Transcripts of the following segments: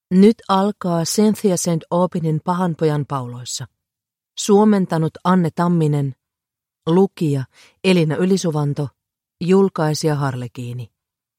Nyt alkaa Cynthia St. Aubinin Pahanpojan pauloissa. Suomentanut Anne Tamminen, lukija Elina Ylisuvanto, julkaisija Harlekiini.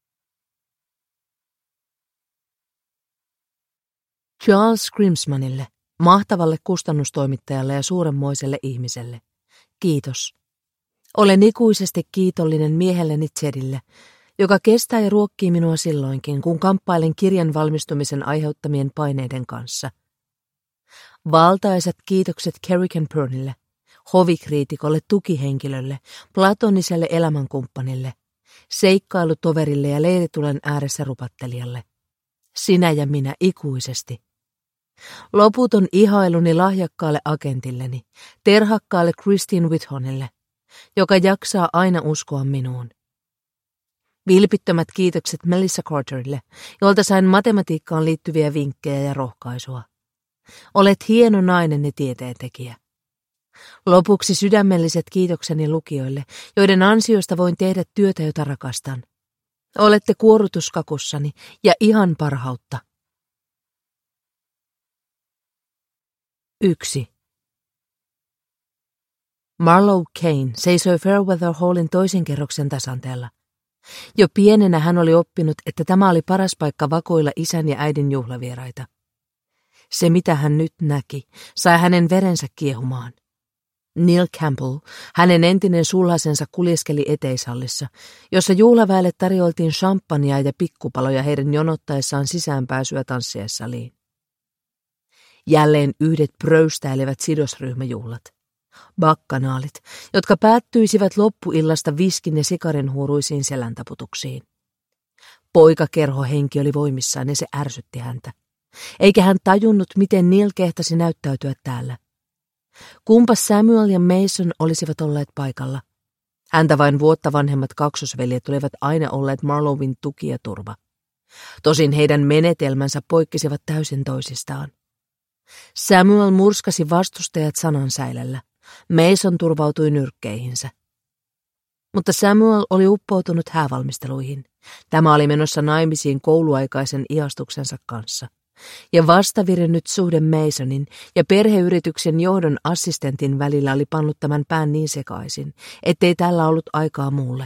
Charles Grimsmanille, mahtavalle kustannustoimittajalle ja suuremmoiselle ihmiselle. Kiitos. Olen ikuisesti kiitollinen miehelleni Jedille, joka kestää ja ruokkii minua silloinkin, kun kamppailen kirjan valmistumisen aiheuttamien paineiden kanssa. Valtaisat kiitokset Kerrigan Purnille, hovikriitikolle, tukihenkilölle, platoniselle elämänkumppanille, seikkailutoverille ja leiritulen ääressä rupattelijalle. Sinä ja minä ikuisesti. Loputon ihailuni lahjakkaalle agentilleni, terhakkaalle Christine Whithonille, joka jaksaa aina uskoa minuun. Vilpittömät kiitokset Melissa Carterille, jolta sain matematiikkaan liittyviä vinkkejä ja rohkaisua. Olet hieno nainen ja tieteentekijä. Lopuksi sydämelliset kiitokseni lukijoille, joiden ansiosta voin tehdä työtä, jota rakastan. Olette kuorutuskakussani ja ihan parhautta. 1. Marlowe Kane seisoi Fairweather Hallin toisen kerroksen tasanteella. Jo pienenä hän oli oppinut, että tämä oli paras paikka vakoilla isän ja äidin juhlavieraita. Se, mitä hän nyt näki, sai hänen verensä kiehumaan. Neil Campbell, hänen entinen sulhasensa, kuljeskeli eteishallissa, jossa juhlaväelle tarjoltiin champagnea ja pikkupaloja heidän jonottaessaan sisäänpääsyä tanssiessaliin. Jälleen yhdet pröystäilevät sidosryhmäjuhlat. Bakkanaalit, jotka päättyisivät loppuillasta viskin ja sikarin huuruisiin seläntaputuksiin. Poikakerhohenki oli voimissaan ja se ärsytti häntä. Eikä hän tajunnut, miten Neil kehtasi näyttäytyä täällä. Kumpa Samuel ja Mason olisivat olleet paikalla. Häntä vain vuotta vanhemmat kaksosveljet olivat aina olleet Marlowen tuki ja turva. Tosin heidän menetelmänsä poikkesivat täysin toisistaan. Samuel murskasi vastustajat sanansäilällä. Mason turvautui nyrkkeihinsä. Mutta Samuel oli uppoutunut häävalmisteluihin. Tämä oli menossa naimisiin kouluaikaisen ihastuksensa kanssa. Ja vastavirinnyt suhde Masonin ja perheyrityksen johdon assistentin välillä oli pannut tämän pään niin sekaisin, ettei tällä ollut aikaa muulle.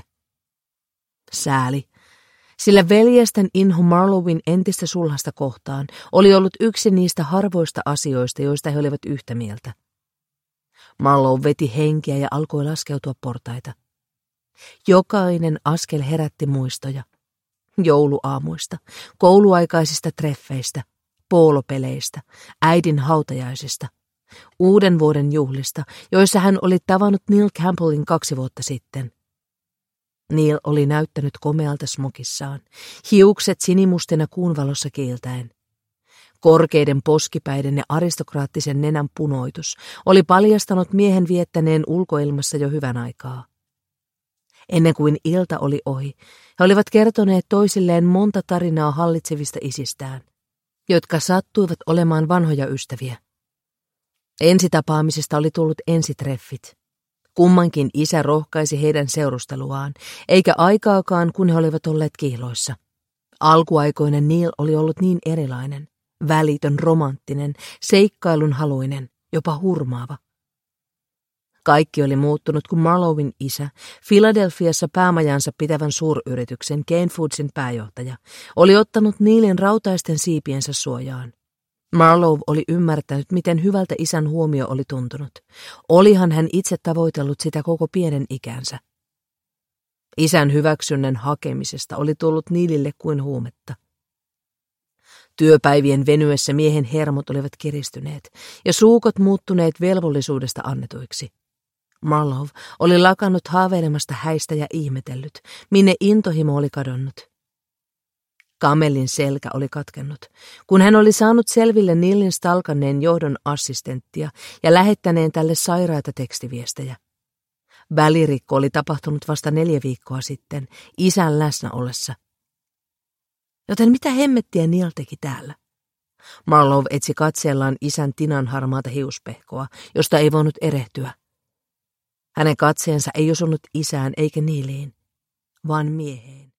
Sääli, sillä veljesten inho Marlowen entistä sulhasta kohtaan oli ollut yksi niistä harvoista asioista, joista he olivat yhtä mieltä. Marlowe veti henkeä ja alkoi laskeutua portaita. Jokainen askel herätti muistoja. Jouluaamuista, kouluaikaisista treffeistä, poolopeleistä, äidin hautajaisista, uuden vuoden juhlista, joissa hän oli tavannut Neil Campbellin 2 vuotta sitten. Neil oli näyttänyt komealta smokissaan, hiukset sinimustena kuun valossa kiiltäen. Korkeiden poskipäiden ja aristokraattisen nenän punoitus oli paljastanut miehen viettäneen ulkoilmassa jo hyvän aikaa. Ennen kuin ilta oli ohi, he olivat kertoneet toisilleen monta tarinaa hallitsevista isistään, jotka sattuivat olemaan vanhoja ystäviä. Ensitapaamisesta oli tullut ensitreffit. Kummankin isä rohkaisi heidän seurusteluaan, eikä aikaakaan, kun he olivat olleet kihloissa. Alkuaikoinen Neil oli ollut niin erilainen, välitön, romanttinen, seikkailun haluinen, jopa hurmaava. Kaikki oli muuttunut, kun Marlowen isä, Philadelphiassa päämajansa pitävän suuryrityksen Kane Foodsin pääjohtaja, oli ottanut Neilin rautaisten siipiensä suojaan. Marlowe oli ymmärtänyt, miten hyvältä isän huomio oli tuntunut. Olihan hän itse tavoitellut sitä koko pienen ikänsä. Isän hyväksynnän hakemisesta oli tullut Neilille kuin huumetta. Työpäivien venyessä miehen hermot olivat kiristyneet ja suukot muuttuneet velvollisuudesta annetuiksi. Marlowe oli lakannut haaveilemasta häistä ja ihmetellyt, minne intohimo oli kadonnut. Kamelin selkä oli katkennut, kun hän oli saanut selville Neilin stalkanneen johdon assistenttia ja lähettäneen tälle sairaita tekstiviestejä. Välirikko oli tapahtunut vasta 4 viikkoa sitten, isän läsnä ollessa. Joten mitä hemmettiä Neil teki täällä? Marlowe etsi katseellaan isän tinanharmaata hiuspehkoa, josta ei voinut erehtyä. Hänen katseensa ei osunut isään eikä Neiliin, vaan mieheen.